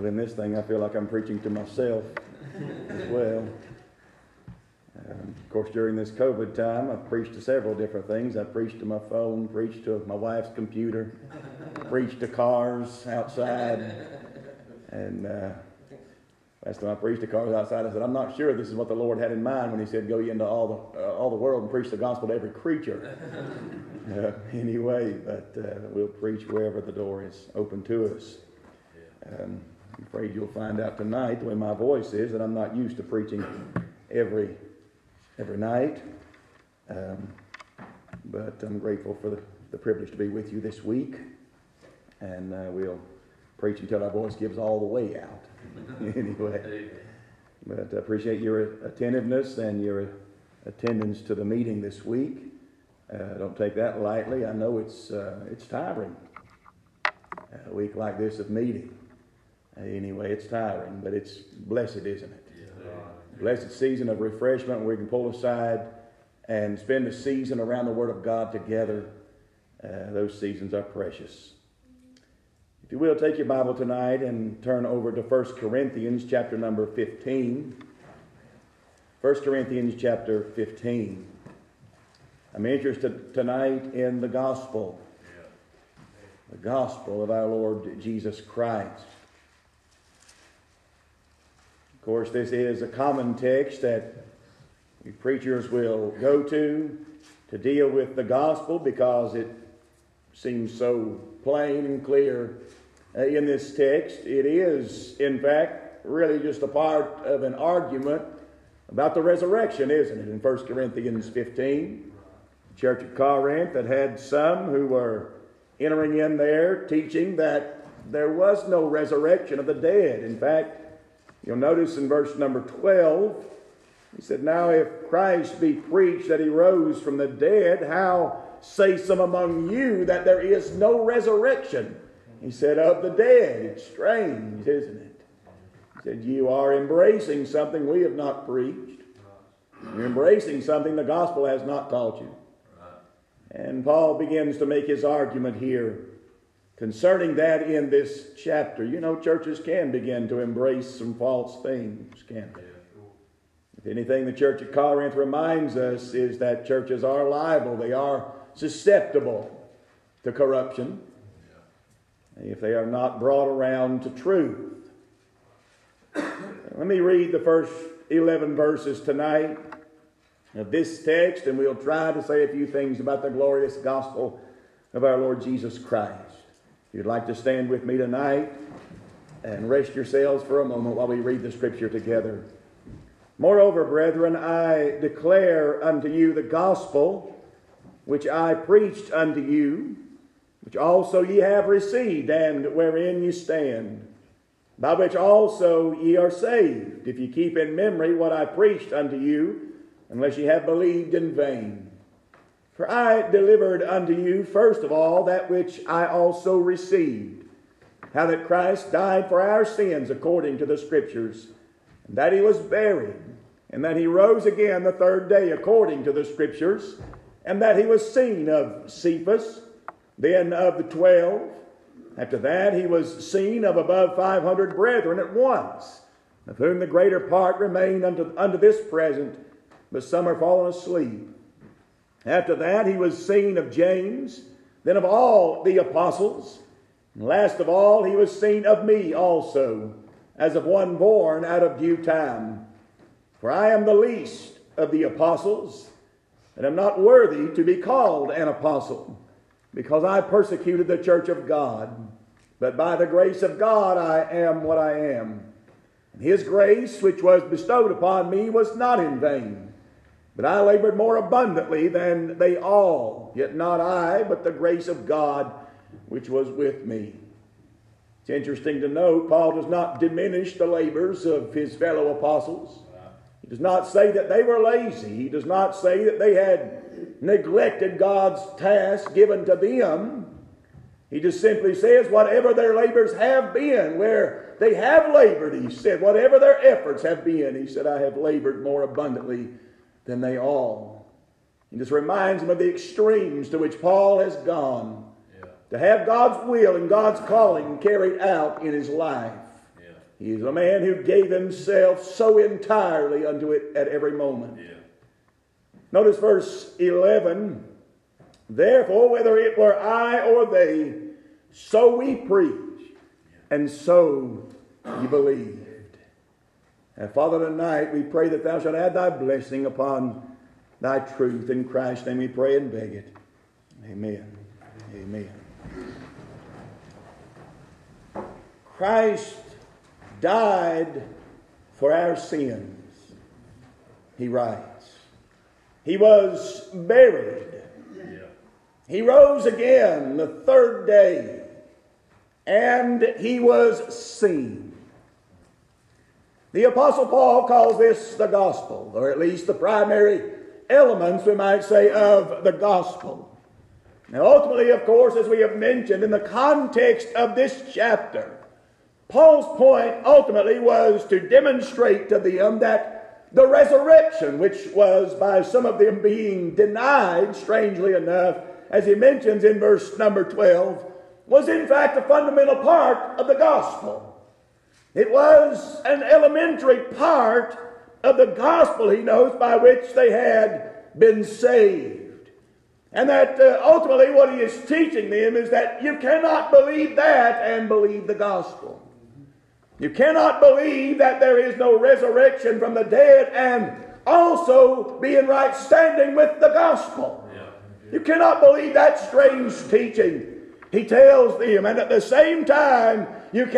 in this thing I feel like I'm preaching to myself as well. Of course, during this COVID time, I've preached to several different things. I've preached to my phone, preached to my wife's computer, preached to cars outside. And last time I preached to cars outside, I said, I'm not sure this is what the Lord had in mind when He said, go ye into all the world and preach the gospel to every creature. Anyway, but we'll preach wherever the door is open to us. I'm afraid you'll find out tonight, the way my voice is, that I'm not used to preaching every night. But I'm grateful for the privilege to be with you this week. And we'll preach until our voice gives all the way out. Anyway. But I appreciate your attentiveness and your attendance to the meeting this week. Don't take that lightly. I know it's tiring. A week like this of meeting. Anyway, it's tiring, but it's blessed, isn't it? Blessed season of refreshment where we can pull aside and spend a season around the Word of God together. Those seasons are precious. If you will, take your Bible tonight and turn over to 1 Corinthians chapter number 15. 1 Corinthians chapter 15. I'm interested tonight in the gospel. The gospel of our Lord Jesus Christ. Of course, this is a common text that preachers will go to deal with the gospel because it seems so plain and clear in this text. It is, in fact, really just a part of an argument about the resurrection, isn't it? In 1 Corinthians 15, the church at Corinth that had some who were entering in there teaching that there was no resurrection of the dead. In fact, you'll notice in verse number 12, he said, now if Christ be preached that He rose from the dead, how say some among you that there is no resurrection? He said, of the dead. It's strange, isn't it? He said, you are embracing something we have not preached. You're embracing something the gospel has not taught you. And Paul begins to make his argument here concerning that in this chapter. You know, churches can begin to embrace some false things, can't they? If anything, the church at Corinth reminds us is that churches are liable. They are susceptible to corruption if they are not brought around to truth. Let me read the first 11 verses tonight of this text, and we'll try to say a few things about the glorious gospel of our Lord Jesus Christ. If you'd like to stand with me tonight and rest yourselves for a moment while we read the scripture together. Moreover, brethren, I declare unto you the gospel which I preached unto you, which also ye have received, and wherein ye stand, by which also ye are saved, if ye keep in memory what I preached unto you, unless ye have believed in vain. For I delivered unto you first of all that which I also received, how that Christ died for our sins according to the Scriptures, and that He was buried, and that He rose again the third day according to the Scriptures, and that He was seen of Cephas, then of the 12. After that He was seen of above 500 brethren at once, of whom the greater part remain unto this present, but some are fallen asleep. After that He was seen of James, then of all the apostles. And last of all He was seen of me also, as of one born out of due time. For I am the least of the apostles, and am not worthy to be called an apostle, because I persecuted the church of God. But by the grace of God I am what I am. And His grace, which was bestowed upon me, was not in vain. But I labored more abundantly than they all. Yet not I, but the grace of God, which was with me. It's interesting to note, Paul does not diminish the labors of his fellow apostles. He does not say that they were lazy. He does not say that they had neglected God's task given to them. He just simply says whatever their labors have been, where they have labored, he said, whatever their efforts have been, he said, I have labored more abundantly than they all. He just reminds them of the extremes to which Paul has gone to have God's will and God's calling carried out in his life. He is a man who gave himself so entirely unto it at every moment. Yeah. Notice verse 11. Therefore, whether it were I or they, so we preach, and so ye believed. And Father, tonight we pray that Thou shalt add Thy blessing upon Thy truth. In Christ's name we pray and beg it. Amen. Amen. Christ died for our sins, he writes. He was buried. He rose again the third day, and he was seen. The Apostle Paul calls this the gospel, or at least the primary elements, we might say, of the gospel. Now, ultimately, of course, as we have mentioned, in the context of this chapter, Paul's point ultimately was to demonstrate to them that the resurrection, which was by some of them being denied, strangely enough, as he mentions in verse number 12, was in fact a fundamental part of the gospel. It was an elementary part of the gospel, he knows, by which they had been saved. And that ultimately what he is teaching them is that you cannot believe that and believe the gospel. You cannot believe that there is no resurrection from the dead and also be in right standing with the gospel. You cannot believe that strange teaching. He tells them, and at the same time,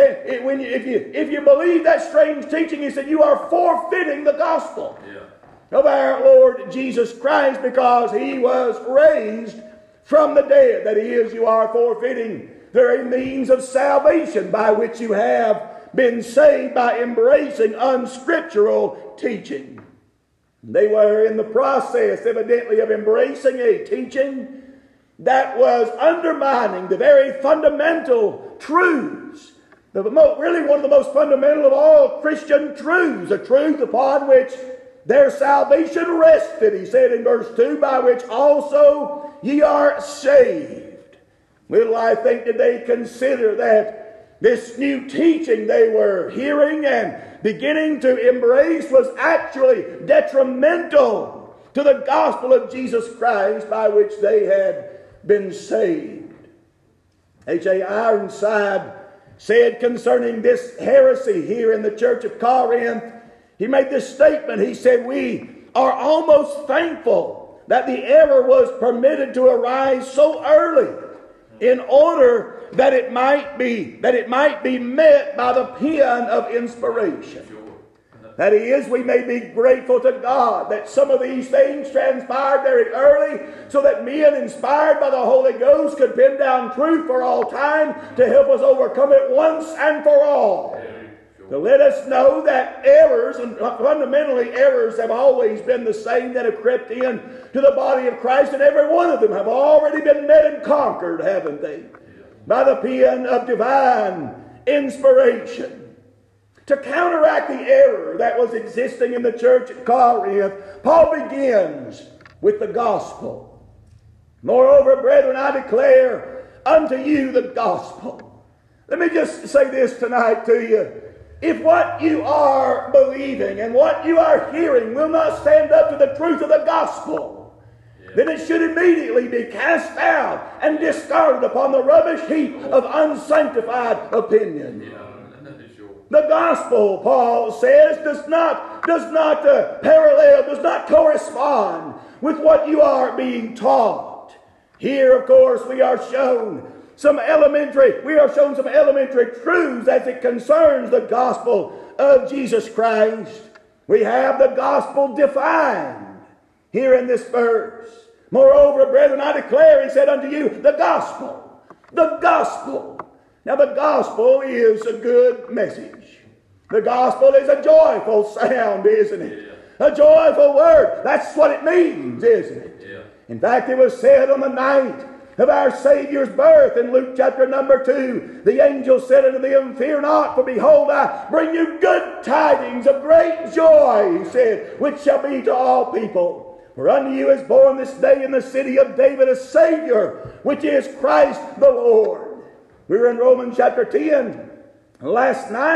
if you believe that strange teaching, he said, you are forfeiting the gospel of our Lord Jesus Christ, because he was raised from the dead. That is, you are forfeiting the very means of salvation by which you have been saved by embracing unscriptural teaching. They were in the process, evidently, of embracing a teaching that was undermining the very fundamental truths, really one of the most fundamental of all Christian truths, a truth upon which their salvation rested. He said in verse 2, by which also ye are saved. Little, I think, did they consider that this new teaching they were hearing and beginning to embrace was actually detrimental to the gospel of Jesus Christ by which they had been saved. H.A. Ironside said concerning this heresy here in the church of Corinth, he made this statement. He said, we are almost thankful that the error was permitted to arise so early, in order that it might be met by the pen of inspiration. That is, we may be grateful to God that some of these things transpired very early, so that men inspired by the Holy Ghost could pen down truth for all time to help us overcome it once and for all. To let us know that errors, and fundamentally errors, have always been the same that have crept in to the body of Christ, and every one of them have already been met and conquered, haven't they? By the pen of divine inspiration. To counteract the error that was existing in the church at Corinth, Paul begins with the gospel. Moreover, brethren, I declare unto you the gospel. Let me just say this tonight to you. If what you are believing and what you are hearing will not stand up to the truth of the gospel, then it should immediately be cast out and discarded upon the rubbish heap of unsanctified opinion. The gospel, Paul says, does not parallel, does not correspond with what you are being taught. Here, of course, we are shown some elementary truths as it concerns the gospel of Jesus Christ. We have the gospel defined here in this verse. Moreover, brethren, I declare, he said unto you, the gospel. The gospel. Now, the gospel is a good message. The gospel is a joyful sound, isn't it? A joyful word. That's what it means, isn't it? Yeah. In fact, it was said on the night of our Savior's birth in Luke chapter number 2. The angel said unto them, fear not, for behold, I bring you good tidings of great joy, he said, which shall be to all people. For unto you is born this day in the city of David a Savior, which is Christ the Lord. We were in Romans chapter 10 last night,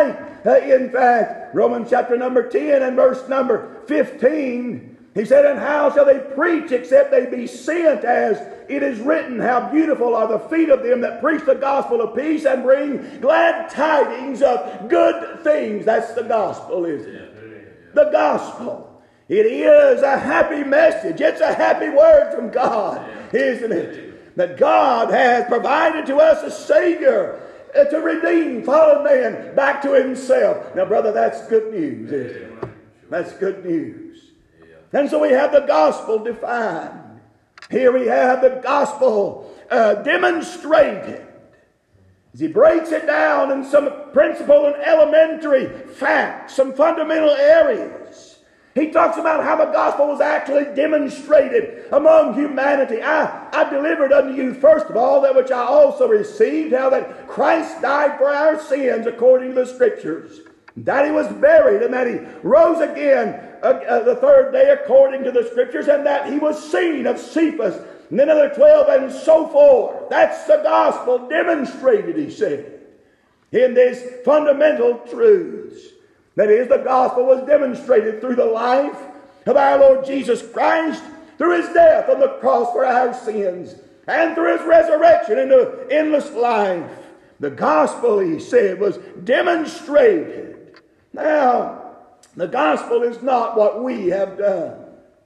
In fact, Romans chapter number 10 and verse number 15, he said, and how shall they preach except they be sent? As it is written, how beautiful are the feet of them that preach the gospel of peace and bring glad tidings of good things. That's the gospel, isn't it? The gospel. It is a happy message. It's a happy word from God, isn't it? That God has provided to us a Savior to redeem fallen man back to Himself. Now, brother, that's good news, isn't it? That's good news. And so we have the gospel defined. Here we have the gospel demonstrated. As he breaks it down in some principal and elementary facts, some fundamental areas. He talks about how the gospel was actually demonstrated among humanity. I delivered unto you, first of all, that which I also received, how that Christ died for our sins according to the Scriptures, that He was buried, and that He rose again the third day according to the Scriptures, and that He was seen of Cephas, and then other 12, and so forth. That's the gospel demonstrated, he said, in these fundamental truths. That is, the gospel was demonstrated through the life of our Lord Jesus Christ, through His death on the cross for our sins, and through His resurrection into endless life. The gospel, he said, was demonstrated. Now, the gospel is not what we have done.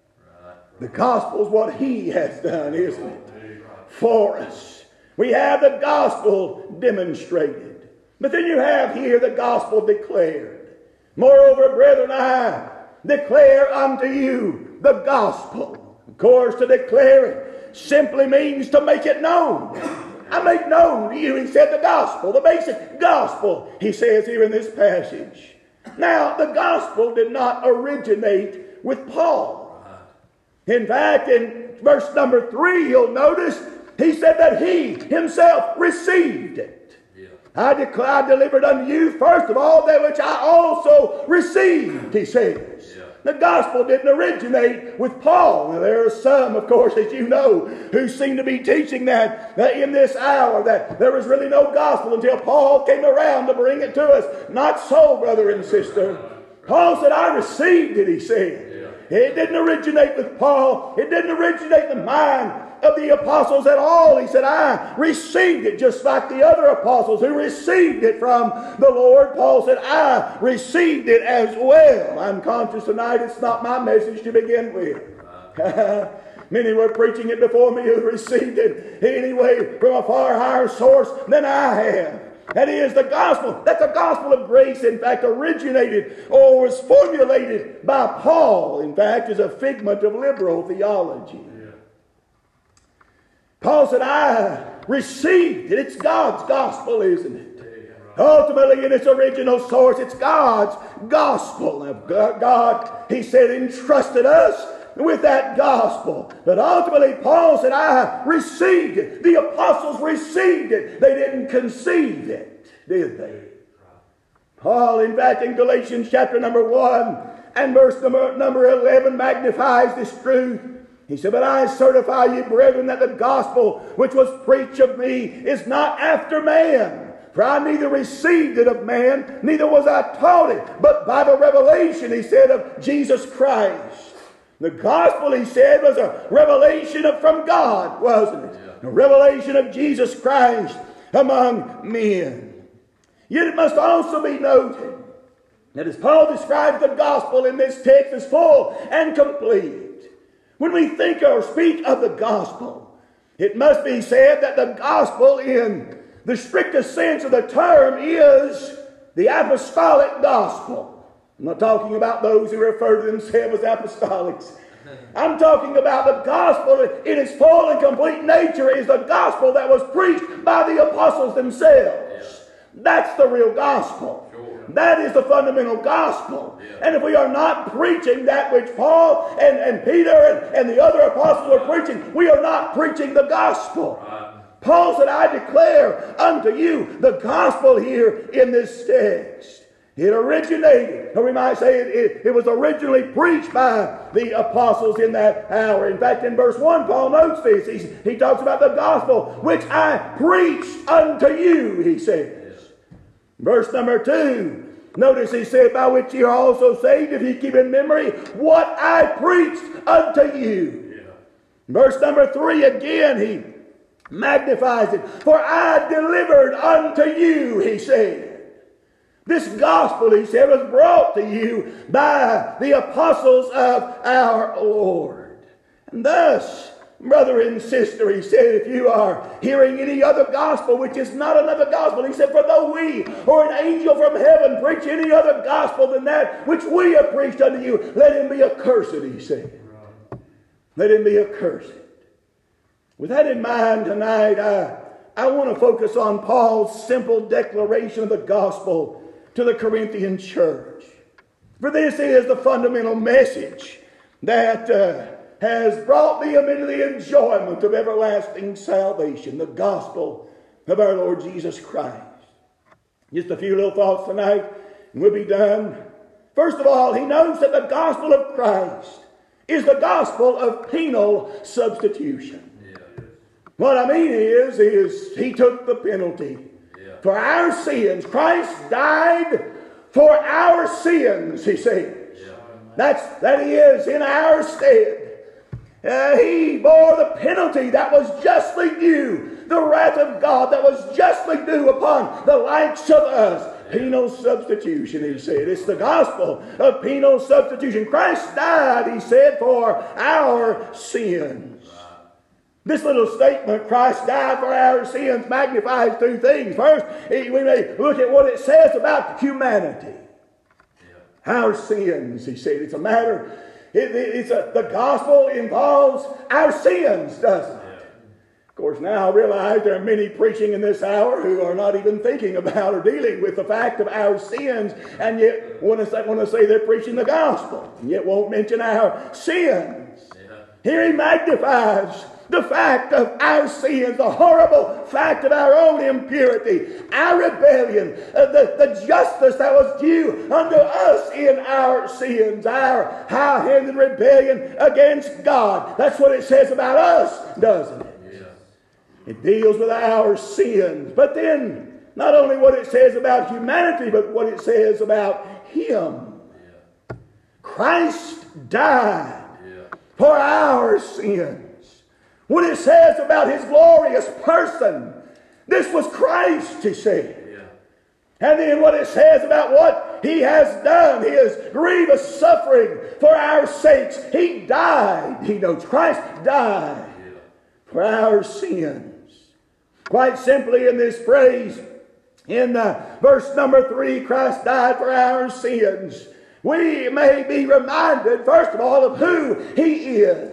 The gospel is what He has done, isn't it? For us. We have the gospel demonstrated. But then you have here the gospel declared. Moreover, brethren, I declare unto you the gospel. Of course, to declare it simply means to make it known. I make known to you, he said, the gospel, the basic gospel, he says here in this passage. Now, the gospel did not originate with Paul. In fact, in verse number 3, you'll notice, he said that he himself received it. I delivered unto you, first of all, that which I also received, he says. Yeah. The gospel didn't originate with Paul. Now, there are some, of course, as you know, who seem to be teaching that in this hour, that there was really no gospel until Paul came around to bring it to us. Not so, brother and sister. Paul said, I received it, he said. Yeah. It didn't originate with Paul. It didn't originate in the mind of the apostles at all. He said, I received it just like the other apostles who received it from the Lord. Paul said, I received it as well. I'm conscious tonight it's not my message to begin with. Many were preaching it before me who received it anyway from a far higher source than I have. That is the gospel. That's the gospel of grace, in fact, originated or was formulated by Paul, in fact, as a figment of liberal theology. Paul said, I received it. It's God's gospel, isn't it? Ultimately, in its original source, it's God's gospel. Now, God, he said, entrusted us with that gospel. But ultimately, Paul said, I received it. The apostles received it. They didn't conceive it, did they? Paul, in fact, in Galatians chapter number 1 and verse number 11 magnifies this truth. He said, but I certify you, brethren, that the gospel which was preached of me is not after man. For I neither received it of man, neither was I taught it, but by the revelation, he said, of Jesus Christ. The gospel, he said, was a revelation from God, wasn't it? Yeah. A revelation of Jesus Christ among men. Yet it must also be noted that as Paul describes the gospel in this text as full and complete, when we think or speak of the gospel, it must be said that the gospel in the strictest sense of the term is the apostolic gospel. I'm not talking about those who refer to themselves as apostolics. I'm talking about the gospel in its full and complete nature is the gospel that was preached by the apostles themselves. That's the real gospel. That is the fundamental gospel. And if we are not preaching that which Paul and Peter and the other apostles were preaching, we are not preaching the gospel. Paul said, I declare unto you the gospel here in this text. It originated, or we might say it was originally preached by the apostles in that hour. In fact, in verse 1, Paul notes this. He talks about the gospel which I preached unto you, he says. Verse number 2, Notice he said, by which ye are also saved, if ye keep in memory what I preached unto you. Yeah. Verse number 3 again, he magnifies it. For I delivered unto you, he said. This gospel, he said, was brought to you by the apostles of our Lord. And thus, brother and sister, he said, if you are hearing any other gospel, which is not another gospel, he said, for though we or an angel from heaven preach any other gospel than that which we have preached unto you, let him be accursed, he said. Let him be accursed. With that in mind tonight, I want to focus on Paul's simple declaration of the gospel to the Corinthian church. For this is the fundamental message that has brought them into the enjoyment of everlasting salvation, the gospel of our Lord Jesus Christ. Just a few little thoughts tonight, and we'll be done. First of all, he knows that the gospel of Christ is the gospel of penal substitution. What I mean is he took the penalty for our sins. Christ died for our sins, he says. That he is in our stead. He bore the penalty that was justly due, the wrath of God that was justly due upon the likes of us. Penal substitution, he said. It's the gospel of penal substitution. Christ died, he said, for our sins. This little statement, Christ died for our sins, magnifies two things. First, we may look at what it says about humanity. Our sins, he said. It's a matter, the gospel involves our sins, doesn't it? Of course, now I realize there are many preaching in this hour who are not even thinking about or dealing with the fact of our sins, and yet want to say they're preaching the gospel, and yet won't mention our sins. Here he magnifies the fact of our sins, the horrible fact of our own impurity, our rebellion, the justice that was due unto us in our sins, our high-handed rebellion against God. That's what it says about us, doesn't it? Yeah. It deals with our sins. But then, not only what it says about humanity, but what it says about Him. Yeah. Christ died for our sins. What it says about His glorious person. This was Christ, he said. Yeah. And then what it says about what He has done, His grievous suffering for our sakes. He died. He knows Christ died for our sins. Quite simply in this phrase, in verse number 3, Christ died for our sins. We may be reminded, first of all, of who He is.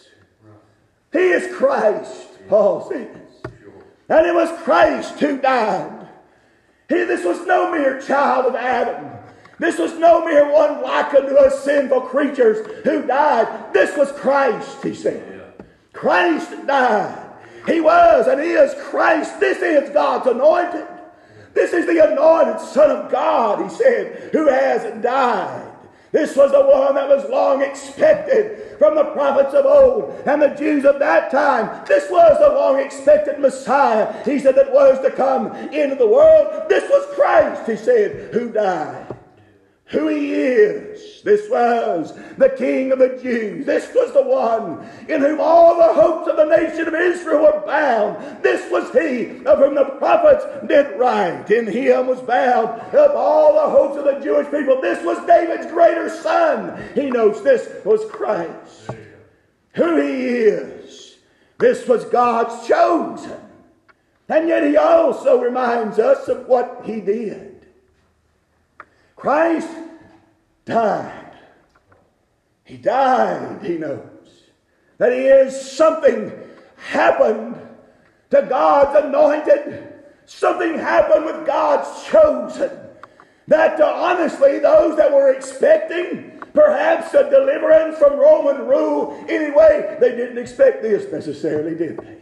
He is Christ, Paul says. And it was Christ who died. This was no mere child of Adam. This was no mere one like unto us sinful creatures who died. This was Christ, he said. Christ died. He was and is Christ. This is God's anointed. This is the anointed Son of God, he said, who has died. This was the one that was long expected from the prophets of old and the Jews of that time. This was the long expected Messiah, he said, that was to come into the world. This was Christ, he said, who died. Who He is. This was the King of the Jews. This was the one in whom all the hopes of the nation of Israel were bound. This was He of whom the prophets did write. In Him was bound up all the hopes of the Jewish people. This was David's greater son. He knows this was Christ. Who He is. This was God's chosen. And yet He also reminds us of what He did. Christ died. He died, he knows. That He is something happened to God's anointed. Something happened with God's chosen. That honestly, those that were expecting perhaps a deliverance from Roman rule, anyway, they didn't expect this necessarily, did they?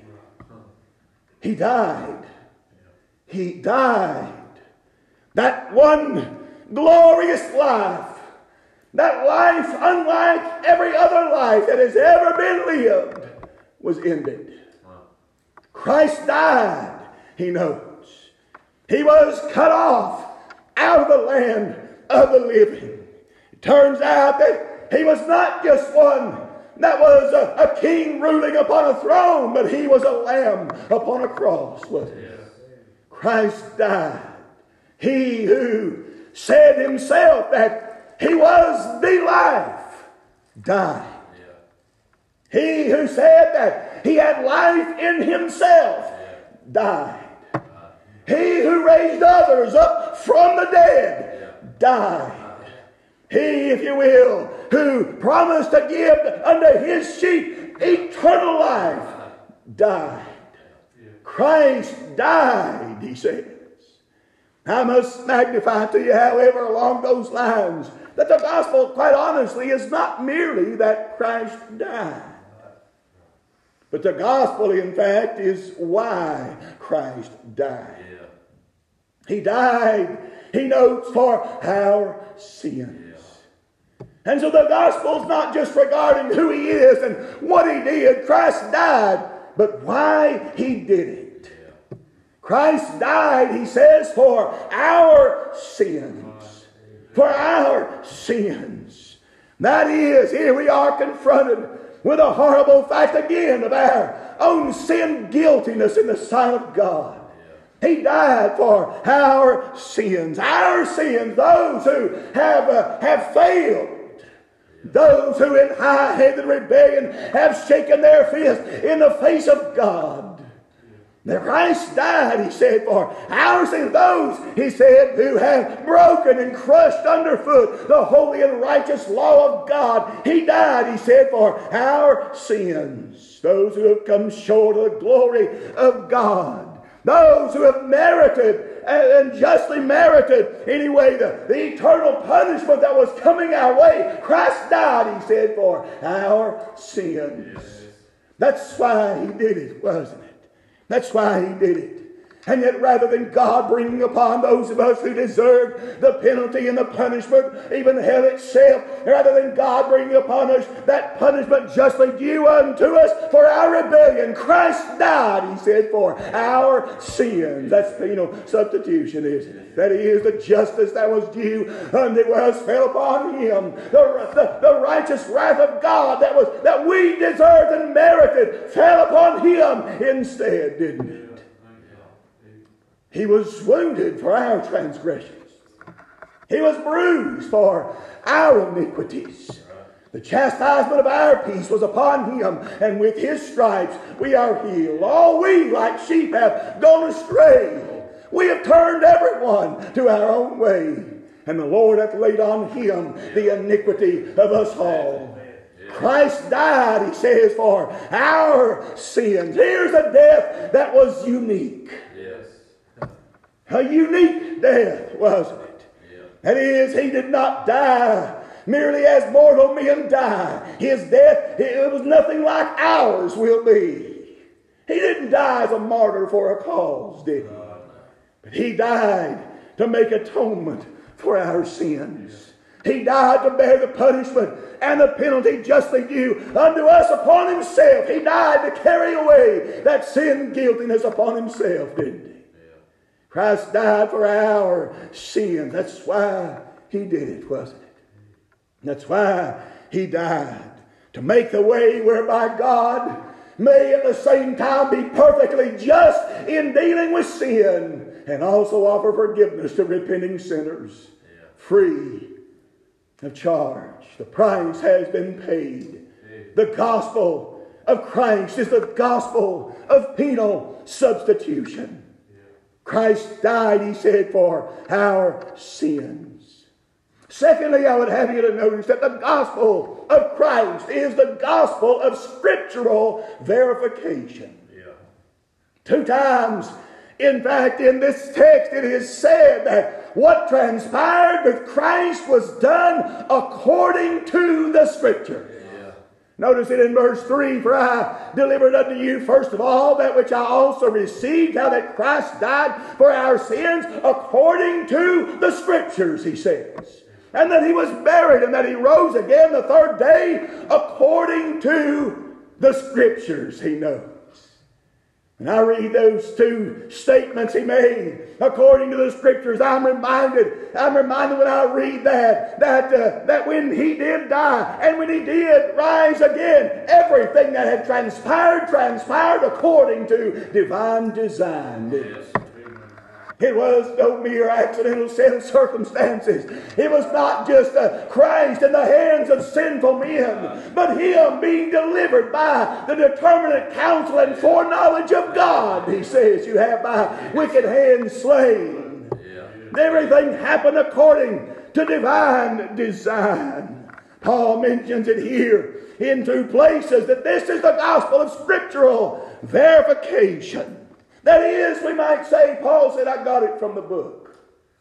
He died. He died. That one glorious life, that life unlike every other life that has ever been lived, was ended. Christ died, he knows. He was cut off out of the land of the living. It turns out that he was not just one that was a king ruling upon a throne, but he was a lamb upon a cross, wasn't he? Christ died. He who said himself that he was the life died. He who said that he had life in himself died. He who raised others up from the dead died. He, if you will, who promised to give unto his sheep eternal life died. Christ died, he says. I must magnify to you, however, along those lines, that the gospel, quite honestly, is not merely that Christ died. But the gospel, in fact, is why Christ died. He died, he notes, for our sins. And so the gospel's not just regarding who he is and what he did. Christ died, but why he did it. Christ died, he says, for our sins. For our sins. That is, here we are confronted with a horrible fact again of our own sin guiltiness in the sight of God. He died for our sins. Our sins, those who have failed. Those who in high-headed rebellion have shaken their fist in the face of God. The Christ died, he said, for our sins. Those, he said, who have broken and crushed underfoot the holy and righteous law of God. He died, he said, for our sins. Those who have come short of the glory of God. Those who have merited and justly merited, anyway, the eternal punishment that was coming our way. Christ died, he said, for our sins. That's why he did it, wasn't it? That's why he did it. And yet, rather than God bringing upon those of us who deserve the penalty and the punishment, even hell itself, rather than God bringing upon us that punishment justly due unto us for our rebellion, Christ died, he said, for our sins. That's penal substitution, isn't it? That is, the justice that was due unto us fell upon him. The righteous wrath of God that we deserved and merited fell upon him instead, didn't it? He was wounded for our transgressions. He was bruised for our iniquities. The chastisement of our peace was upon him, and with his stripes we are healed. All we, like sheep, have gone astray. We have turned everyone to our own way, and the Lord hath laid on him the iniquity of us all. Christ died, he says, for our sins. Here's a death that was unique. A unique death, wasn't it? That is, he did not die merely as mortal men die. His death, it was nothing like ours will be. He didn't die as a martyr for a cause, did he? But he died to make atonement for our sins. He died to bear the punishment and the penalty justly due unto us upon himself. He died to carry away that sin guiltiness upon himself, didn't he? Christ died for our sins. That's why he did it, wasn't it? That's why he died. To make the way whereby God may at the same time be perfectly just in dealing with sin and also offer forgiveness to repenting sinners. Free of charge. The price has been paid. The gospel of Christ is the gospel of penal substitution. Christ died, he said, for our sins. Secondly, I would have you to notice that the gospel of Christ is the gospel of scriptural verification. 2 times, in fact, in this text it is said that what transpired with Christ was done according to the Scripture. Notice it in verse 3, for I delivered unto you first of all that which I also received, how that Christ died for our sins according to the Scriptures, he says. And that he was buried and that he rose again the third day according to the Scriptures, he knows. And I read those two statements he made according to the Scriptures. I'm reminded when I read that when he did die and when he did rise again, everything that had transpired according to divine design. Yes. It was no mere accidental set of circumstances. It was not just Christ in the hands of sinful men, but Him being delivered by the determinate counsel and foreknowledge of God, he says, you have by wicked hands slain. Yeah. Everything happened according to divine design. Paul mentions it here in two places that this is the gospel of scriptural verification. That is, we might say, Paul said, I got it from the book.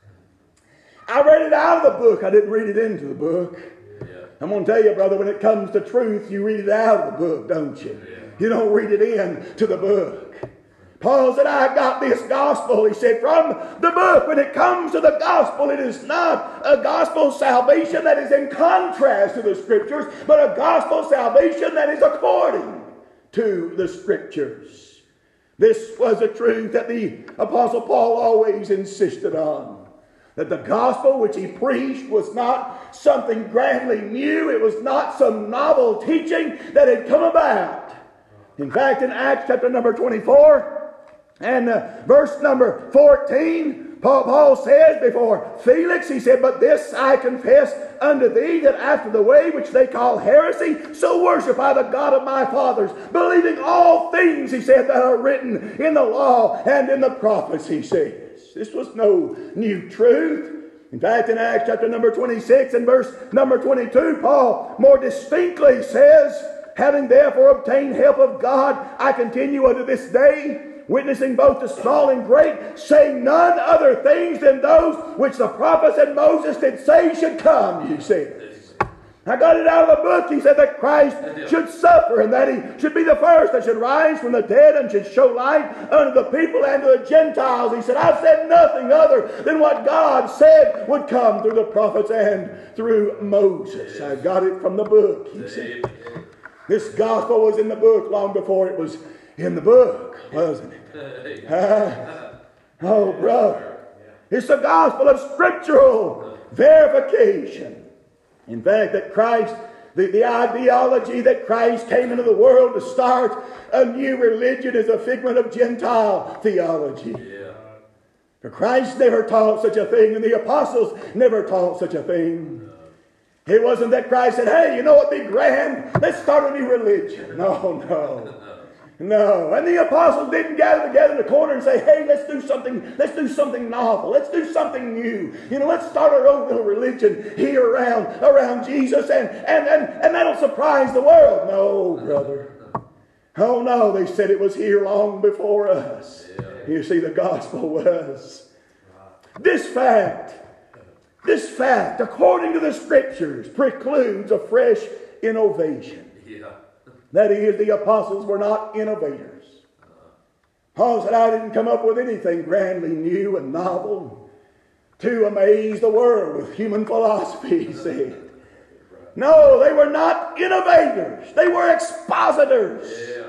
I read it out of the book. I didn't read it into the book. Yeah. I'm going to tell you, brother, when it comes to truth, you read it out of the book, don't you? Yeah. You don't read it into the book. Paul said, I got this gospel, he said, from the book. When it comes to the gospel, it is not a gospel salvation that is in contrast to the Scriptures, but a gospel salvation that is according to the Scriptures. This was a truth that the Apostle Paul always insisted on. That the gospel which he preached was not something grandly new. It was not some novel teaching that had come about. In fact, in Acts chapter number 24 and verse number 14, Paul says before Felix, he said, but this I confess unto thee, that after the way which they call heresy, so worship I the God of my fathers, believing all things, he said, that are written in the law and in the prophets, he says. This was no new truth. In fact, in Acts chapter number 26 and verse number 22, Paul more distinctly says, having therefore obtained help of God, I continue unto this day, witnessing both to small and great, saying none other things than those which the prophets and Moses did say should come, he says. I got it out of the book. He said that Christ should suffer and that he should be the first that should rise from the dead and should show light unto the people and to the Gentiles. He said, I've said nothing other than what God said would come through the prophets and through Moses. I got it from the book, he said. This gospel was in the book long before it was in the book, wasn't it? Oh, brother. It's the gospel of scriptural verification. In fact, that Christ, the ideology that Christ came into the world to start a new religion is a figment of Gentile theology. Yeah. For Christ never taught such a thing, and the apostles never taught such a thing. It wasn't that Christ said, hey, you know what would be grand? Let's start a new religion. No. No, and the apostles didn't gather together in the corner and say, hey, let's do something novel, let's do something new. You know, let's start our own little religion here around Jesus and that'll surprise the world. No, brother. Oh no, they said it was here long before us. You see, the gospel was. This fact, according to the Scriptures, precludes a fresh innovation. That is, the apostles were not innovators. Paul said, I didn't come up with anything grandly new and novel to amaze the world with human philosophy, he said. No, they were not innovators. They were expositors.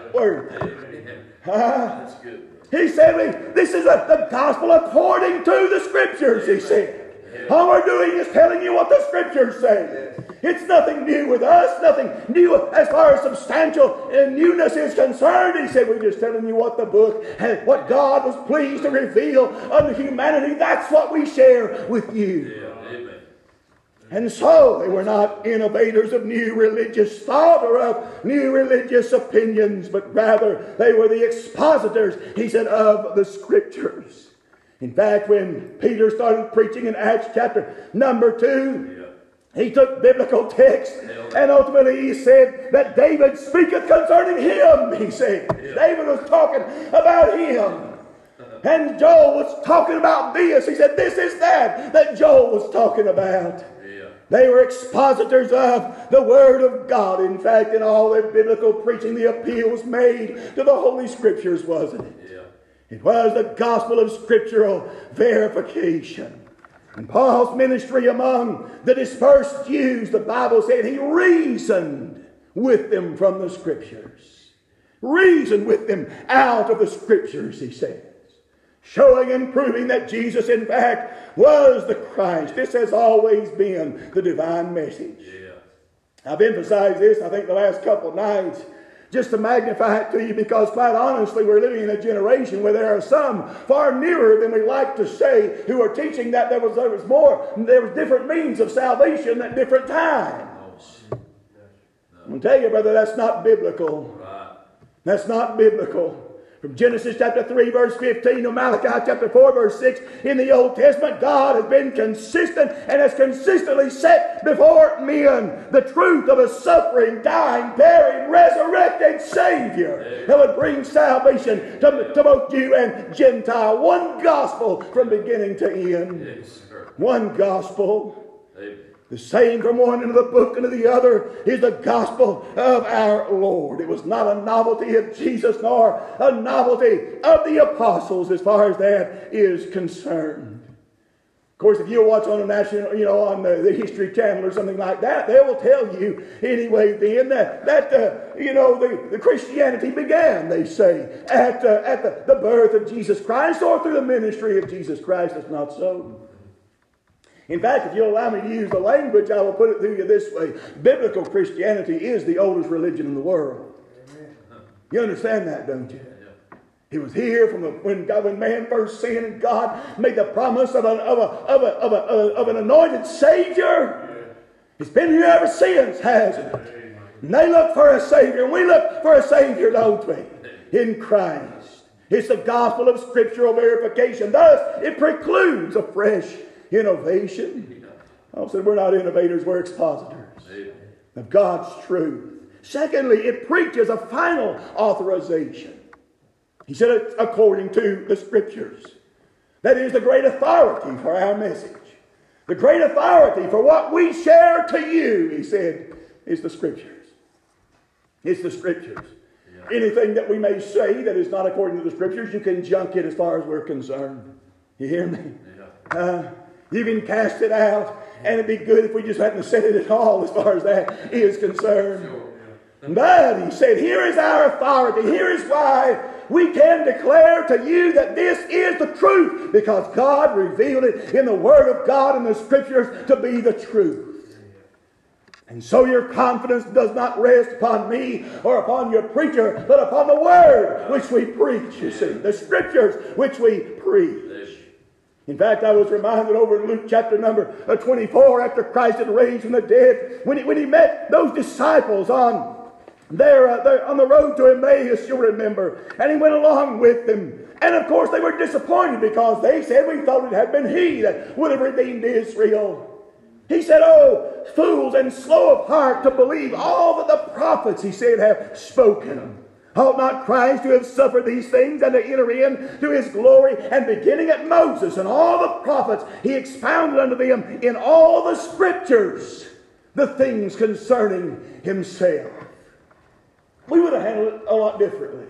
That's good. He said, this is the gospel according to the Scriptures, he said. All we're doing is telling you what the Scriptures say. It's nothing new with us, nothing new as far as substantial newness is concerned. He said, we're just telling you what the book, what God was pleased to reveal unto humanity. That's what we share with you. Amen. And so they were not innovators of new religious thought or of new religious opinions, but rather they were the expositors, he said, of the Scriptures. In fact, when Peter started preaching in Acts chapter number 2, he took biblical text and ultimately he said that David speaketh concerning him, he said. David was talking about him. And Joel was talking about this. He said, this is that Joel was talking about. They were expositors of the Word of God. In fact, in all their biblical preaching, the appeal was made to the Holy Scriptures, wasn't it? It was the gospel of scriptural verification. And Paul's ministry among the dispersed Jews, the Bible said he reasoned with them from the Scriptures. reason with them out of the Scriptures, he says. Showing and proving that Jesus, in fact, was the Christ. This has always been the divine message. Yeah. I've emphasized this, I think, the last couple of nights, just to magnify it to you, because quite honestly, we're living in a generation where there are some far nearer than we like to say who are teaching that there was different means of salvation at different times. I'm going to tell you, brother, that's not biblical. That's not biblical. From Genesis chapter 3 verse 15 to Malachi chapter 4 verse 6 in the Old Testament, God has been consistent and has consistently set before men the truth of a suffering, dying, buried, resurrected Savior that would bring salvation to both Jew and Gentile. One gospel from beginning to end. One gospel. The same from one into the book and to the other is the gospel of our Lord. It was not a novelty of Jesus nor a novelty of the apostles as far as that is concerned. Of course, if you watch on a national, on the History Channel or something like that, they will tell you anyway then that the Christianity began, they say, at the birth of Jesus Christ or through the ministry of Jesus Christ. It's not so. In fact, if you'll allow me to use the language, I will put it to you this way. Biblical Christianity is the oldest religion in the world. Amen. You understand that, don't you? It was here from when man first sinned and God made the promise of an anointed Savior. It's been here ever since, hasn't it? And they look for a Savior, and we look for a Savior, don't we? In Christ. It's the gospel of scriptural verification. Thus, it precludes a fresh innovation. I said we're not innovators, we're expositors of God's truth. Secondly, it preaches a final authorization. He said it's according to the Scriptures. That is the great authority for our message. The great authority for what we share to you, he said, is the Scriptures. It's the Scriptures. Yeah. Anything that we may say that is not according to the Scriptures, you can junk it as far as we're concerned. You hear me? Yeah. You can cast it out, and it'd be good if we just hadn't said it at all as far as that is concerned. Sure. But he said, here is our authority. Here is why we can declare to you that this is the truth, because God revealed it in the Word of God and the Scriptures to be the truth. And so your confidence does not rest upon me or upon your preacher, but upon the Word which we preach, you see, the Scriptures which we preach. In fact, I was reminded over in Luke chapter number 24, after Christ had raised from the dead, when he met those disciples on the road to Emmaus, you'll remember, and he went along with them. And of course, they were disappointed because they said, we thought it had been he that would have redeemed Israel. He said, oh, fools and slow of heart to believe all that the prophets, he said, have spoken. Ought not Christ to have suffered these things and to enter into his glory? And beginning at Moses and all the prophets, he expounded unto them in all the Scriptures the things concerning himself. We would have handled it a lot differently.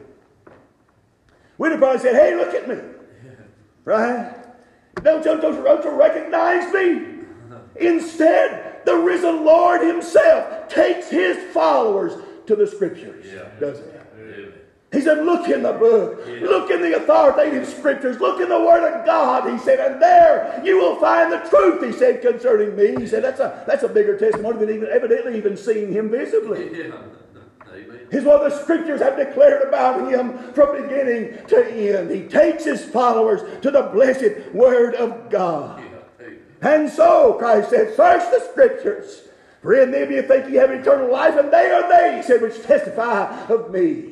We'd have probably said, hey, look at me. Right? Don't you recognize me? Instead, the risen Lord himself takes his followers to the Scriptures, doesn't he? He said, look in the book. Look in the authoritative Scriptures. Look in the Word of God, he said, and there you will find the truth, he said, concerning me. He said, that's a bigger testimony than evidently even seeing him visibly. It's what the Scriptures have declared about him from beginning to end. He takes his followers to the blessed Word of God. And so, Christ said, search the Scriptures, for in them you think you have eternal life, and they are they, he said, which testify of me.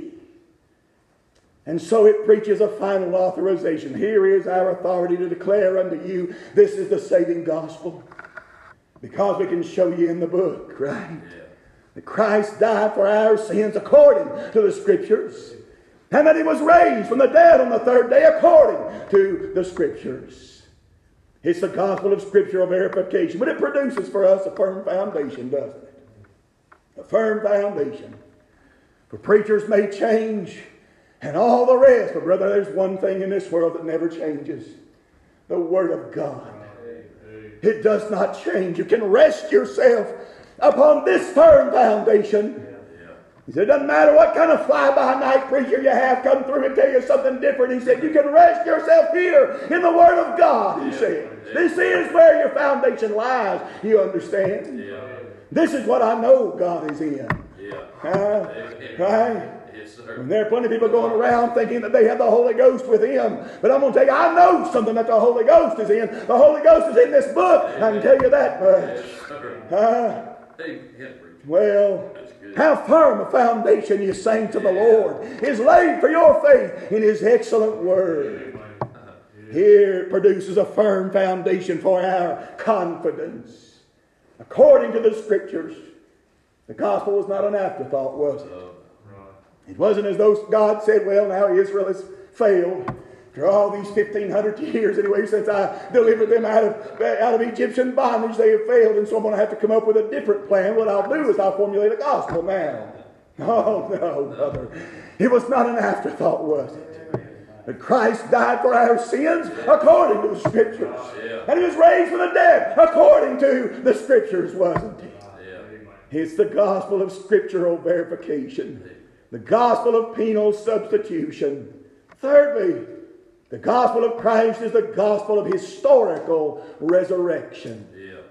And so it preaches a final authorization. Here is our authority to declare unto you, this is the saving gospel. Because we can show you in the book, right? That Christ died for our sins according to the Scriptures. And that he was raised from the dead on the third day according to the Scriptures. It's the gospel of scriptural verification. But it produces for us a firm foundation, doesn't it? A firm foundation. For preachers may change and all the rest. But brother, there's one thing in this world that never changes. The Word of God. It does not change. You can rest yourself upon this firm foundation. He said, it doesn't matter what kind of fly-by-night preacher you have come through and tell you something different. He said, you can rest yourself here in the Word of God, he said. This is where your foundation lies, you understand? Yeah. This is what I know God is in. Yeah. Right? Yes, sir. And there are plenty of people going around thinking that they have the Holy Ghost with them. But I'm going to tell you, I know something that the Holy Ghost is in. The Holy Ghost is in this book. Amen. I can tell you that much. Yes, well, how firm a foundation, you saints of the Lord, is laid for your faith in His excellent Word. Here it produces a firm foundation for our confidence. According to the Scriptures, the gospel was not an afterthought, was it? It wasn't as though God said, well, now Israel has failed. After all these 1,500 years anyway, since I delivered them out of Egyptian bondage, they have failed, and so I'm going to have to come up with a different plan. What I'll do is I'll formulate a gospel now. Oh, no, brother. It was not an afterthought, was it? That Christ died for our sins according to the Scriptures. And He was raised from the dead according to the Scriptures, wasn't He? It's the gospel of scriptural verification. The gospel of penal substitution. Thirdly, the gospel of Christ is the gospel of historical resurrection.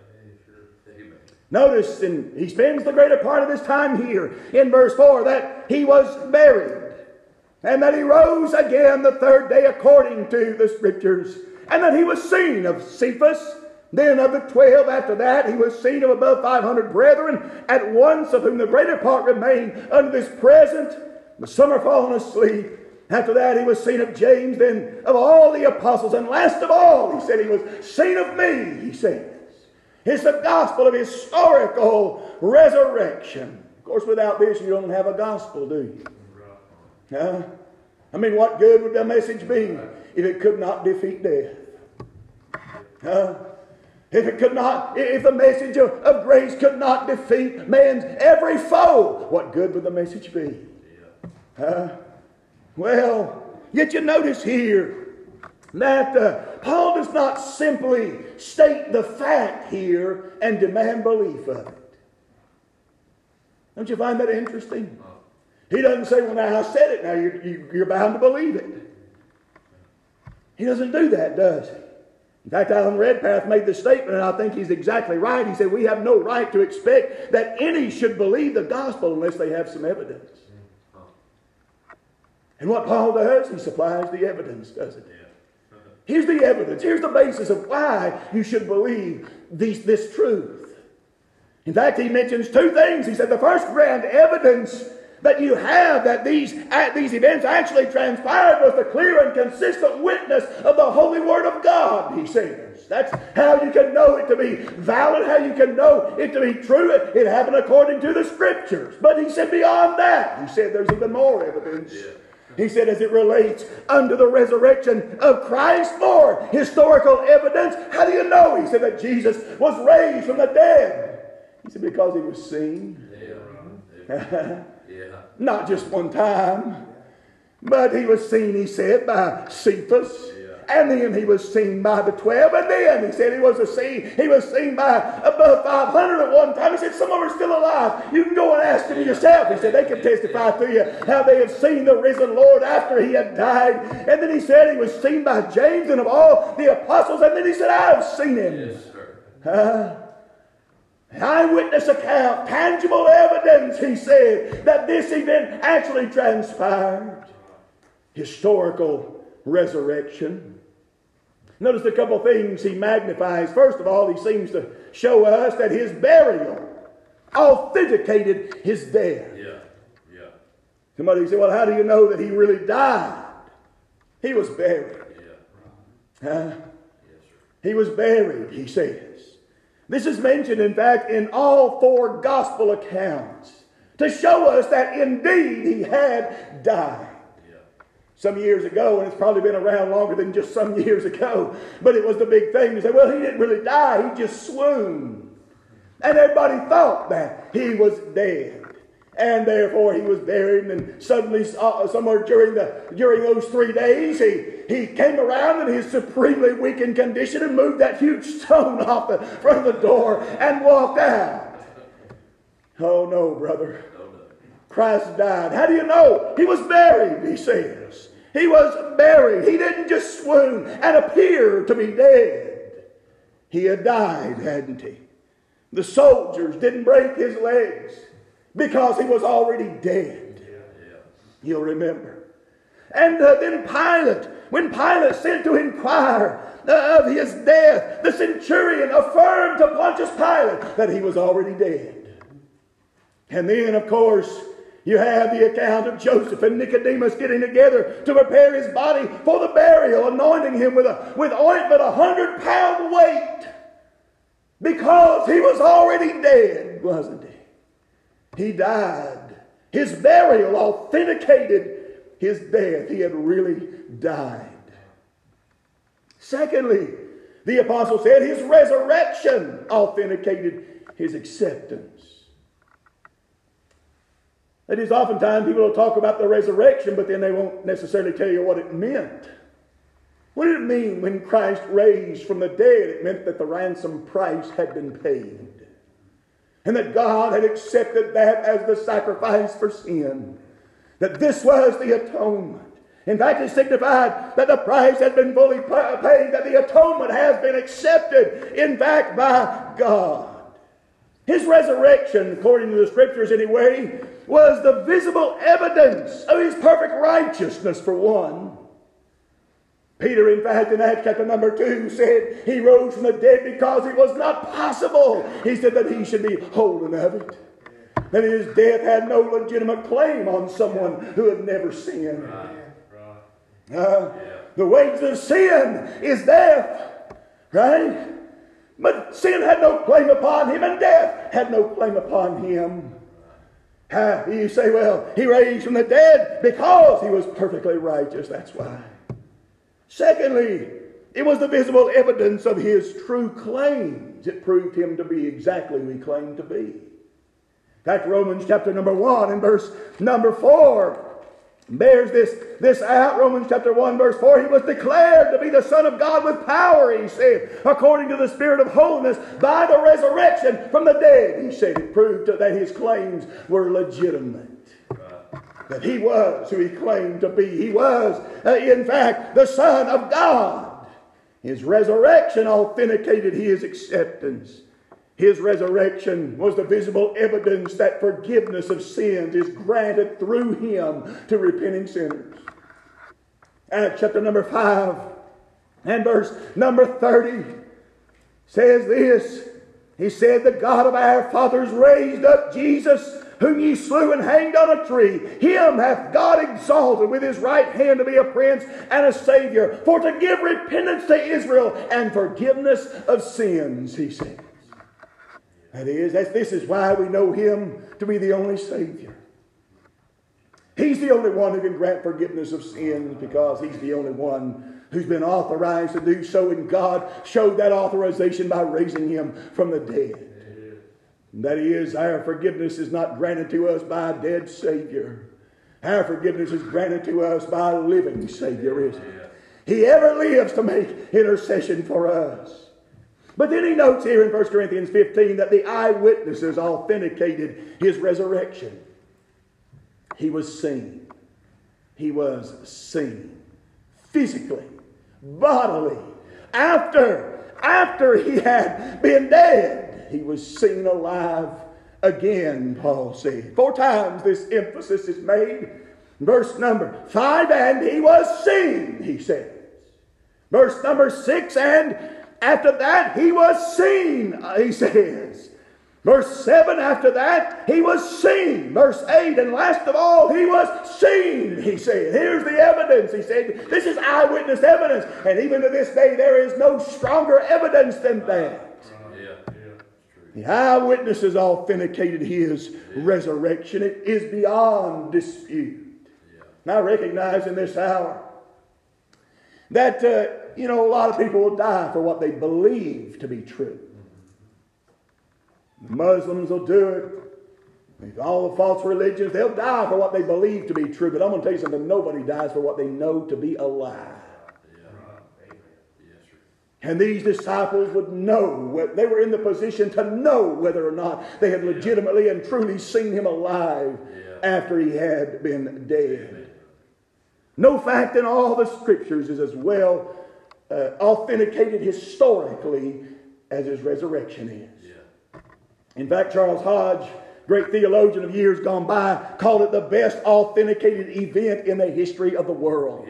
Notice, and he spends the greater part of his time here in verse 4, that He was buried, and that He rose again the third day according to the Scriptures, and that He was seen of Cephas, then of the 12. After that He was seen of above 500 brethren at once, of whom the greater part remain unto this present, but some are fallen asleep. After that He was seen of James, then of all the apostles, and last of all, He said, He was seen of me, He says. It's the gospel of historical resurrection. Of course, without this, you don't have a gospel, do you? I mean, what good would the message be if it could not defeat death? If the message of grace could not defeat man's every foe, what good would the message be? Well, yet you notice here that Paul does not simply state the fact here and demand belief of it. Don't you find that interesting? He doesn't say, well, now I said it, now you're bound to believe it. He doesn't do that, does he? In fact, Alan Redpath made the statement, and I think he's exactly right. He said, we have no right to expect that any should believe the gospel unless they have some evidence. And what Paul does, he supplies the evidence, doesn't he? Here's the evidence. Here's the basis of why you should believe this truth. In fact, he mentions two things. He said the first grand evidence that you have that these events actually transpired was the clear and consistent witness of the holy Word of God, he says. That's how you can know it to be valid, how you can know it to be true. It happened according to the Scriptures. But he said beyond that, he said there's even more evidence. He said as it relates unto the resurrection of Christ, more historical evidence. How do you know? He said that Jesus was raised from the dead. He said because He was seen. Not just one time, but He was seen, he said, by Cephas. And then He was seen by the 12. And then he said He was seen by above 500 at one time. He said some of them are still alive. You can go and ask them yourself. He said they can testify to you how they have seen the risen Lord after He had died. And then he said He was seen by James and of all the apostles. And then he said, I have seen Him. Eyewitness account, tangible evidence, he said, that this event actually transpired. Historical resurrection. Notice a couple of things he magnifies. First of all, he seems to show us that His burial authenticated His death. Somebody say, well, how do you know that He really died? He was buried. He was buried, he says. This is mentioned, in fact, in all four gospel accounts to show us that indeed He had died. Some years ago, and it's probably been around longer than just some years ago, but it was the big thing to say, well, He didn't really die, He just swooned. And everybody thought that He was dead. And therefore He was buried, and suddenly, somewhere during those 3 days, he came around in His supremely weakened condition and moved that huge stone off the front of the door and walked out. Oh no, brother. Christ died. How do you know? He was buried, he says. He was buried. He didn't just swoon and appear to be dead. He had died, hadn't he? The soldiers didn't break his legs because he was already dead. You'll remember. And then Pilate, when Pilate sent to inquire of his death, the centurion affirmed to Pontius Pilate that he was already dead. And then, of course, you have the account of Joseph and Nicodemus getting together to prepare his body for the burial, anointing him with ointment 100-pound weight, because he was already dead, wasn't he? He died. His burial authenticated his death. He had really died. Secondly, the apostle said his resurrection authenticated his acceptance. That is, oftentimes people will talk about the resurrection, but then they won't necessarily tell you what it meant. What did it mean when Christ raised from the dead? It meant that the ransom price had been paid, and that God had accepted that as the sacrifice for sin. That this was the atonement. In fact, it signified that the price had been fully paid, that the atonement has been accepted, in fact, by God. His resurrection, according to the Scriptures anyway, was the visible evidence of his perfect righteousness, for one. Peter, in fact, in Acts chapter number 2, said he rose from the dead because it was not possible, he said, that he should be holden of it. That his death had no legitimate claim on someone who had never sinned. The wages of sin is death, right? But sin had no claim upon him, and death had no claim upon him. You say, well, he raised from the dead because he was perfectly righteous. That's why. Secondly, it was the visible evidence of his true claims. It proved him to be exactly who he claimed to be. In fact, Romans chapter number 1 and verse number 4 bears this out. Romans chapter 1 verse 4, he was declared to be the Son of God with power, he said, according to the Spirit of holiness, by the resurrection from the dead. He said it proved that his claims were legitimate. That he was who he claimed to be. He was, in fact, the Son of God. His resurrection authenticated his acceptance. His resurrection was the visible evidence that forgiveness of sins is granted through him to repenting sinners. Acts chapter number 5 and verse number 30 says this. He said, the God of our fathers raised up Jesus, whom ye slew and hanged on a tree. Him hath God exalted with his right hand to be a prince and a savior, for to give repentance to Israel and forgiveness of sins, he said. This is why we know him to be the only Savior. He's the only one who can grant forgiveness of sins, because he's the only one who's been authorized to do so, and God showed that authorization by raising him from the dead. That is, our forgiveness is not granted to us by a dead Savior. Our forgiveness is granted to us by a living Savior, isn't it? He ever lives to make intercession for us. But then he notes here in 1 Corinthians 15 that the eyewitnesses authenticated his resurrection. He was seen. He was seen. Physically. Bodily. After he had been dead, he was seen alive again, Paul said. 4 times this emphasis is made. Verse number 5, and he was seen, he says. Verse number 6, and after that, he was seen, he says. Verse 7, after that, he was seen. Verse 8, and last of all, he was seen, he said. Here's the evidence, he said. This is eyewitness evidence. And even to this day, there is no stronger evidence than that. The eyewitnesses authenticated his resurrection. It is beyond dispute. Now, I recognize in this hour that a lot of people will die for what they believe to be true. Muslims will do it. All the false religions, they'll die for what they believe to be true. But I'm going to tell you something, nobody dies for what they know to be a lie. And these disciples would know, they were in the position to know whether or not they had legitimately and truly seen him alive after he had been dead. No fact in all the scriptures is as well authenticated historically as his resurrection is. In fact, Charles Hodge, great theologian of years gone by, called it the best authenticated event in the history of the world.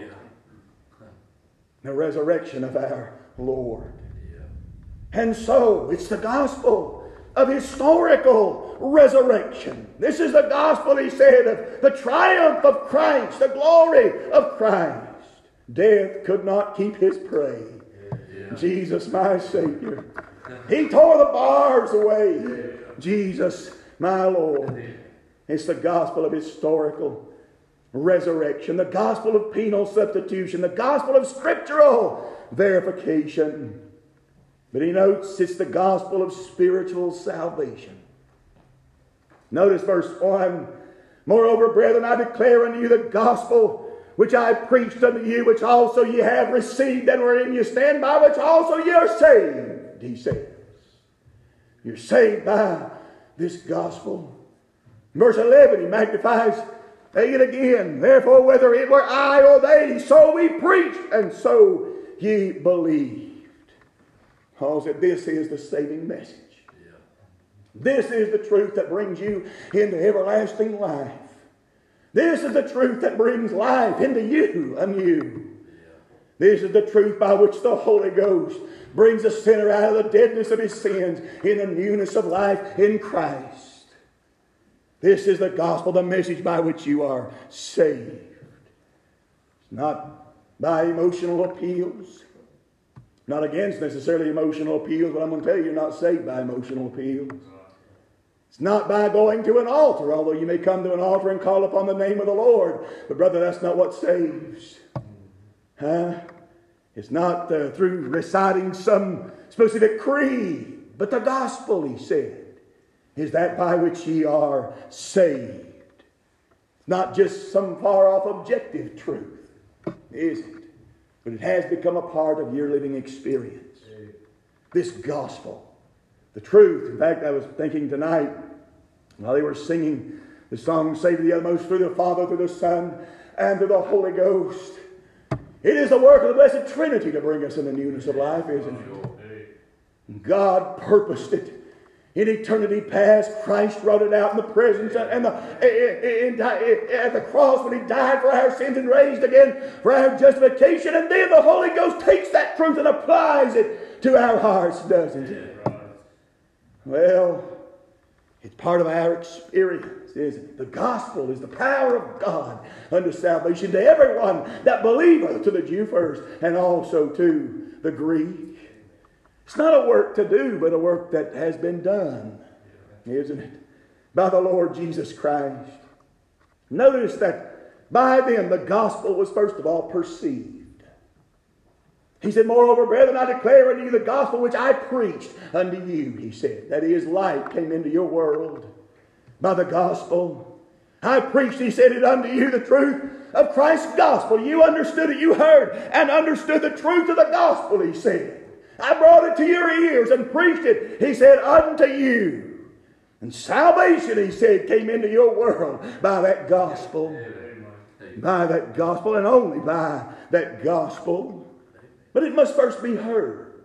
The resurrection of our Lord. And so, it's the gospel of historical resurrection. This is the gospel, he said, of the triumph of Christ, the glory of Christ. Death could not keep his prey. Jesus, my Savior. He tore the bars away. Jesus, my Lord. It's the gospel of historical resurrection, the gospel of penal substitution, the gospel of scriptural verification. But he notes it's the gospel of spiritual salvation. Notice verse 1. Moreover, brethren, I declare unto you the gospel which I preached unto you, which also ye have received, and wherein you stand, by which also ye are saved, he says. You're saved by this gospel. Verse 11, he magnifies it again. Therefore, whether it were I or they, so we preached, and so ye believed. Paul said, this is the saving message. This is the truth that brings you into everlasting life. This is the truth that brings life into you and you. This is the truth by which the Holy Ghost brings the sinner out of the deadness of his sins in the newness of life in Christ. This is the gospel, the message by which you are saved. It's not by emotional appeals. Not against necessarily emotional appeals, but I'm going to tell you, you're not saved by emotional appeals. It's not by going to an altar, although you may come to an altar and call upon the name of the Lord. But brother, that's not what saves. It's not through reciting some specific creed, but the gospel, he said, is that by which ye are saved. Not just some far-off objective truth, is it? But it has become a part of your living experience. This gospel. The truth. In fact, I was thinking tonight, while they were singing the song, Save the Uttermost, through the Father, through the Son, and through the Holy Ghost. It is the work of the Blessed Trinity to bring us in the newness of life, isn't it? God purposed it. In eternity past, Christ wrote it out in the presence and at the cross when he died for our sins and raised again for our justification. And then the Holy Ghost takes that truth and applies it to our hearts, doesn't it? Well, it's part of our experience, isn't it? The gospel is the power of God unto salvation to everyone that believeth, to the Jew first, and also to the Greek. It's not a work to do, but a work that has been done, isn't it? By the Lord Jesus Christ. Notice that by them the gospel was first of all perceived. He said, moreover, brethren, I declare unto you the gospel which I preached unto you, he said. That is, light came into your world by the gospel. I preached, he said, it unto you, the truth of Christ's gospel. You understood it, you heard and understood the truth of the gospel, he said. I brought it to your ears and preached it, he said, unto you. And salvation, he said, came into your world by that gospel. By that gospel, and only by that gospel. But it must first be heard.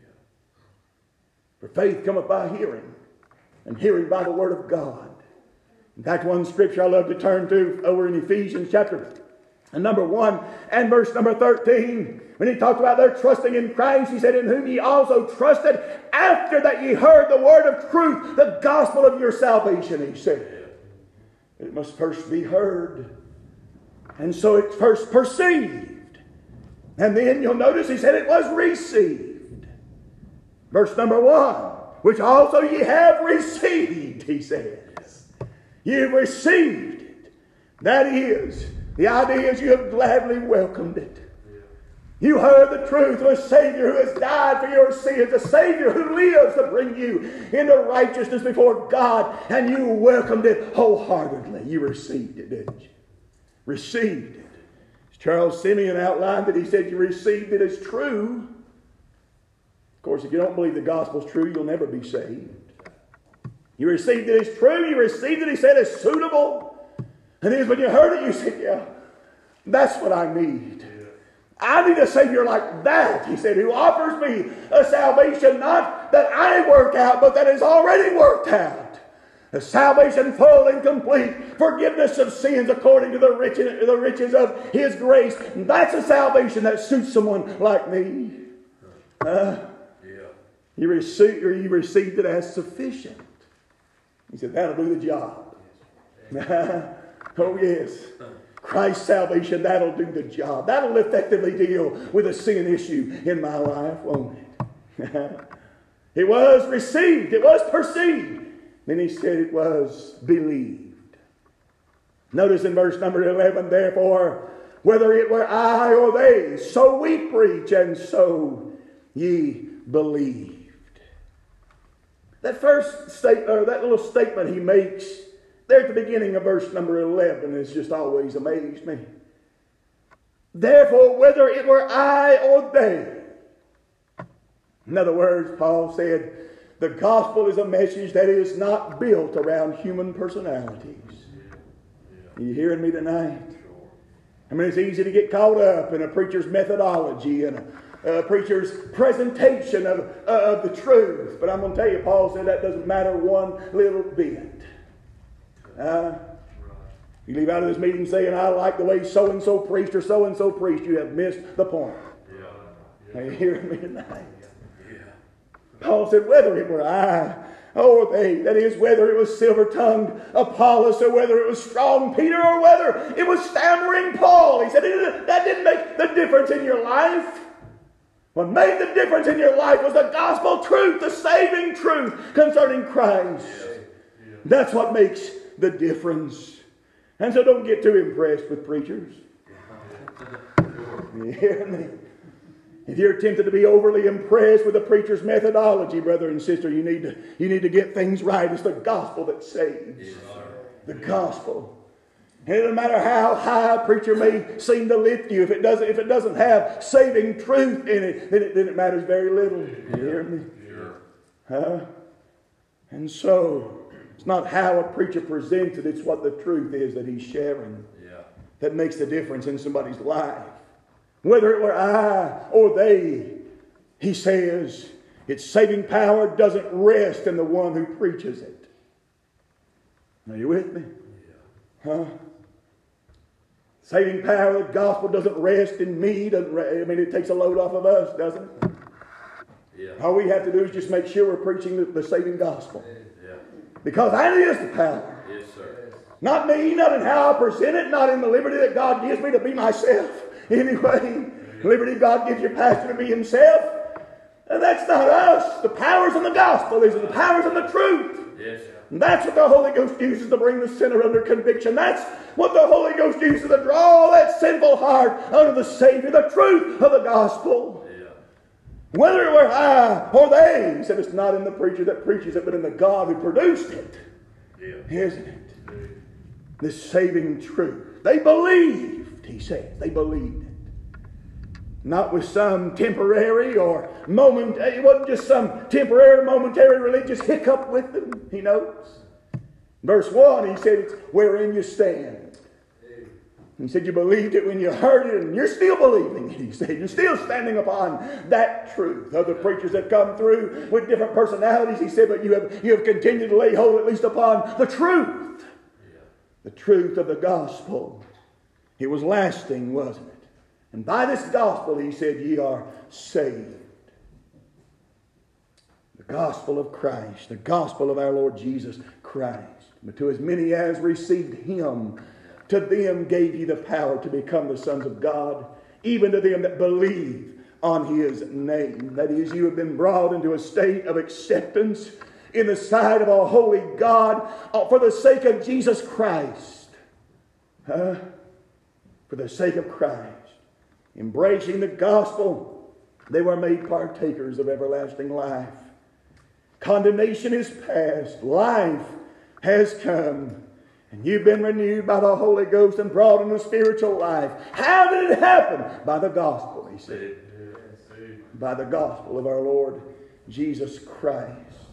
For faith cometh by hearing, and hearing by the word of God. In fact, one scripture I love to turn to over in Ephesians chapter number 1 and verse number 13. When he talked about their trusting in Christ, he said, in whom ye also trusted after that ye heard the word of truth, the gospel of your salvation, he said. It must first be heard. And so it's first perceived. And then you'll notice he said it was received. Verse number 1, which also ye have received, he says. You've received it. That is, the idea is you have gladly welcomed it. You heard the truth of a Savior who has died for your sins, a Savior who lives to bring you into righteousness before God, and you welcomed it wholeheartedly. You received it, didn't you? Received it. As Charles Simeon outlined it, he said you received it as true. Of course, if you don't believe the gospel's true, you'll never be saved. You received it as true. You received it, he said, as suitable. And then when you heard it, you said, yeah, that's what I need. I need a Savior like that, he said, who offers me a salvation not that I work out, but that is already worked out. A salvation full and complete, forgiveness of sins according to the riches of His grace. And that's a salvation that suits someone like me. You received it as sufficient. He said, that'll do the job. Oh yes. Christ's salvation, that'll do the job. That'll effectively deal with a sin issue in my life, won't it? It was received. It was perceived. Then he said it was believed. Notice in verse number 11, therefore, whether it were I or they, so we preach, and so ye believed. That first statement, or that little statement he makes there at the beginning of verse number 11 has just always amazed me. Therefore, whether it were I or they. In other words, Paul said, the gospel is a message that is not built around human personalities. Are you hearing me tonight? I mean, it's easy to get caught up in a preacher's methodology and a preacher's presentation of the truth. But I'm going to tell you, Paul said that doesn't matter one little bit. You leave out of this meeting saying, I like the way so-and-so preached or so-and-so preached. You have missed the point. Are you hearing me tonight? Paul said, whether it were I or they, that is, whether it was silver-tongued Apollos or whether it was strong Peter or whether it was stammering Paul. He said, that didn't make the difference in your life. What made the difference in your life was the gospel truth, the saving truth concerning Christ. That's what makes the difference. And so don't get too impressed with preachers. You hear me? If you're tempted to be overly impressed with a preacher's methodology, brother and sister, you need to get things right. It's the gospel that saves. The gospel. And it doesn't matter how high a preacher may seem to lift you. If it doesn't have saving truth in it, then it matters very little. You hear me? And so, it's not how a preacher presents it, it's what the truth is that he's sharing that makes the difference in somebody's life. Whether it were I or they, he says, its saving power doesn't rest in the one who preaches it. Are you with me? Saving power, the gospel doesn't rest in me. It takes a load off of us, doesn't it? All we have to do is just make sure we're preaching the saving gospel. Because that is the power. Yes, sir. Not me, not in how I present it, not in the liberty that God gives me to be myself. Anyway, liberty God gives your pastor to be himself. And that's not us. The power's in the gospel. These are the powers in the truth. Yes, sir. And that's what the Holy Ghost uses to bring the sinner under conviction. That's what the Holy Ghost uses to draw that sinful heart under the Savior, the truth of the gospel. Whether it were I or they, he said it's not in the preacher that preaches it, but in the God who produced it. Isn't it? This saving truth. They believed, he said. They believed it. Not with some temporary or moment. It wasn't just some temporary, momentary religious hiccup with them. He knows. Verse 1, he said, it's wherein you stand. He said you believed it when you heard it, and you're still believing it. He said you're still standing upon that truth. Other preachers have come through with different personalities. He said, but you have continued to lay hold at least upon the truth. The truth of the gospel. It was lasting, wasn't it? And by this gospel, he said, ye are saved. The gospel of Christ. The gospel of our Lord Jesus Christ. But to as many as received him, to them gave he the power to become the sons of God, even to them that believe on his name. That is, you have been brought into a state of acceptance in the sight of a holy God for the sake of Jesus Christ. For the sake of Christ. Embracing the gospel, they were made partakers of everlasting life. Condemnation is past. Life has come. And you've been renewed by the Holy Ghost and brought into spiritual life. How did it happen? By the gospel, he said. By the gospel of our Lord Jesus Christ.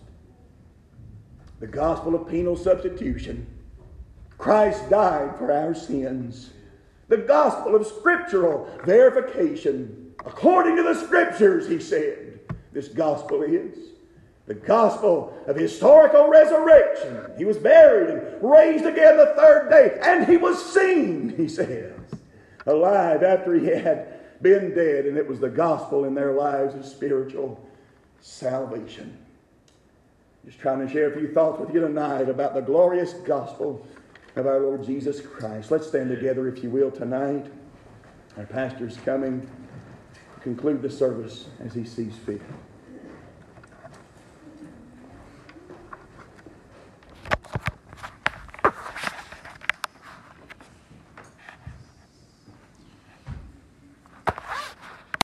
The gospel of penal substitution. Christ died for our sins. The gospel of scriptural verification. According to the scriptures, he said, this gospel is the gospel of historical resurrection. He was buried and raised again the third day, and he was seen, he says, alive after he had been dead. And it was the gospel in their lives of spiritual salvation. Just trying to share a few thoughts with you tonight about the glorious gospel of our Lord Jesus Christ. Let's stand together, if you will, tonight. Our pastor's coming to conclude the service as he sees fit.